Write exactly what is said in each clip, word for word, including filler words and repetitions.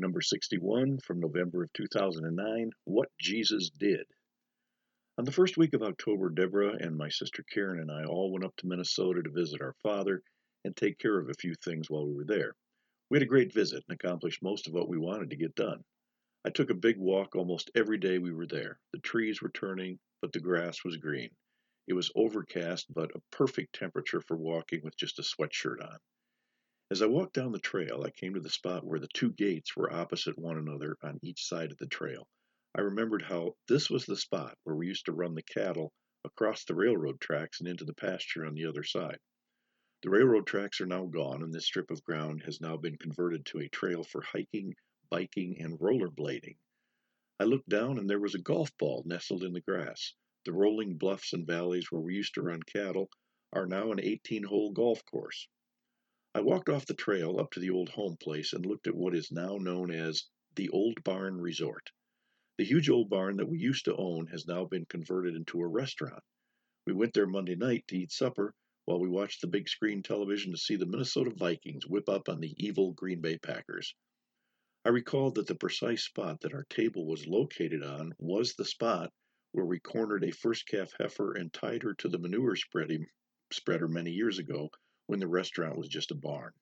number sixty-one from November of two thousand nine, What Jesus Did. On the first week of October, Deborah and my sister Karen and I all went up to Minnesota to visit our father and take care of a few things while we were there. We had a great visit and accomplished most of what we wanted to get done. I took a big walk almost every day we were there. The trees were turning, but the grass was green. It was overcast, but a perfect temperature for walking with just a sweatshirt on. As I walked down the trail, I came to the spot where the two gates were opposite one another on each side of the trail. I remembered how this was the spot where we used to run the cattle across the railroad tracks and into the pasture on the other side. The railroad tracks are now gone, and this strip of ground has now been converted to a trail for hiking, biking, and rollerblading. I looked down, and there was a golf ball nestled in the grass. The rolling bluffs and valleys where we used to run cattle are now an eighteen-hole golf course. I walked off the trail up to the old home place and looked at what is now known as the Old Barn Resort. The huge old barn that we used to own has now been converted into a restaurant. We went there Monday night to eat supper while we watched the big screen television to see the Minnesota Vikings whip up on the evil Green Bay Packers. I recalled that the precise spot that our table was located on was the spot where we cornered a first calf heifer and tied her to the manure spreading, spreader many years ago when the restaurant was just a barn.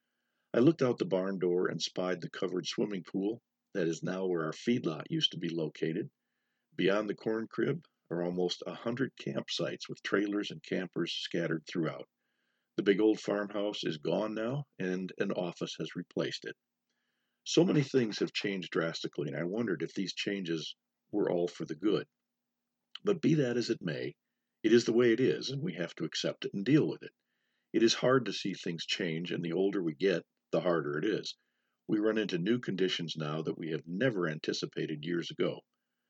I looked out the barn door and spied the covered swimming pool that is now where our feedlot used to be located. Beyond the corn crib are almost a hundred campsites with trailers and campers scattered throughout. The big old farmhouse is gone now, and an office has replaced it. So many things have changed drastically, and I wondered if these changes were all for the good. But be that as it may, it is the way it is, and we have to accept it and deal with it. It is hard to see things change, and the older we get, the harder it is. We run into new conditions now that we have never anticipated years ago.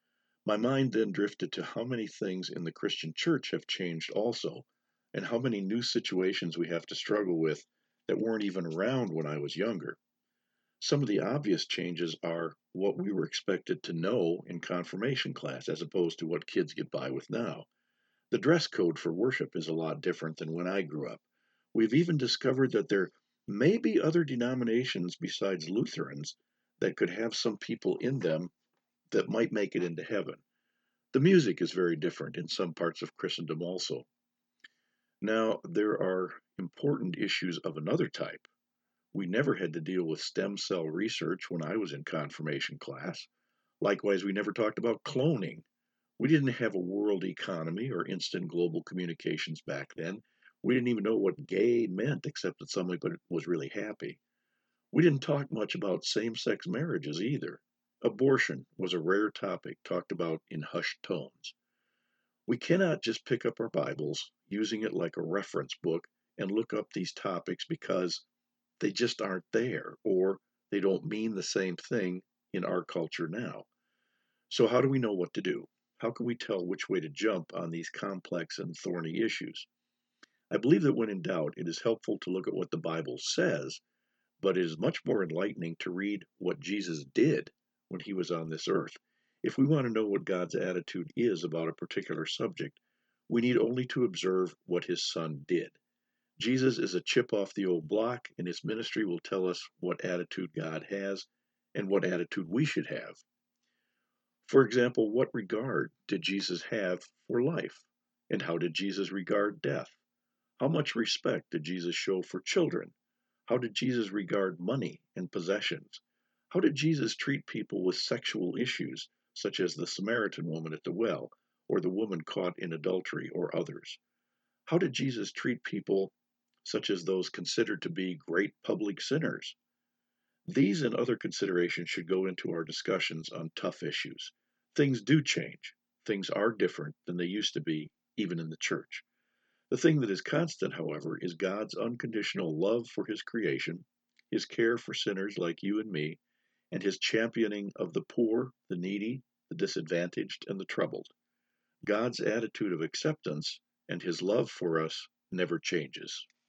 My mind then drifted to how many things in the Christian church have changed also, and how many new situations we have to struggle with that weren't even around when I was younger. Some of the obvious changes are what we were expected to know in confirmation class as opposed to what kids get by with now. The dress code for worship is a lot different than when I grew up. We've even discovered that there may be other denominations besides Lutherans that could have some people in them that might make it into heaven. The music is very different in some parts of Christendom also. Now, there are important issues of another type. We never had to deal with stem cell research when I was in confirmation class. Likewise, we never talked about cloning. We didn't have a world economy or instant global communications back then. We didn't even know what gay meant, except that somebody was really happy. We didn't talk much about same-sex marriages either. Abortion was a rare topic talked about in hushed tones. We cannot just pick up our Bibles, using it like a reference book, and look up these topics because they just aren't there, or they don't mean the same thing in our culture now. So how do we know what to do? How can we tell which way to jump on these complex and thorny issues? I believe that when in doubt, it is helpful to look at what the Bible says, but it is much more enlightening to read what Jesus did when he was on this earth. If we want to know what God's attitude is about a particular subject, we need only to observe what his son did. Jesus is a chip off the old block, and his ministry will tell us what attitude God has and what attitude we should have. For example, what regard did Jesus have for life? And how did Jesus regard death? How much respect did Jesus show for children? How did Jesus regard money and possessions? How did Jesus treat people with sexual issues, such as the Samaritan woman at the well, or the woman caught in adultery, or others? How did Jesus treat people such as those considered to be great public sinners? These and other considerations should go into our discussions on tough issues. Things do change. Things are different than they used to be, even in the church. The thing that is constant, however, is God's unconditional love for his creation, his care for sinners like you and me, and his championing of the poor, the needy, the disadvantaged, and the troubled. God's attitude of acceptance and his love for us never changes.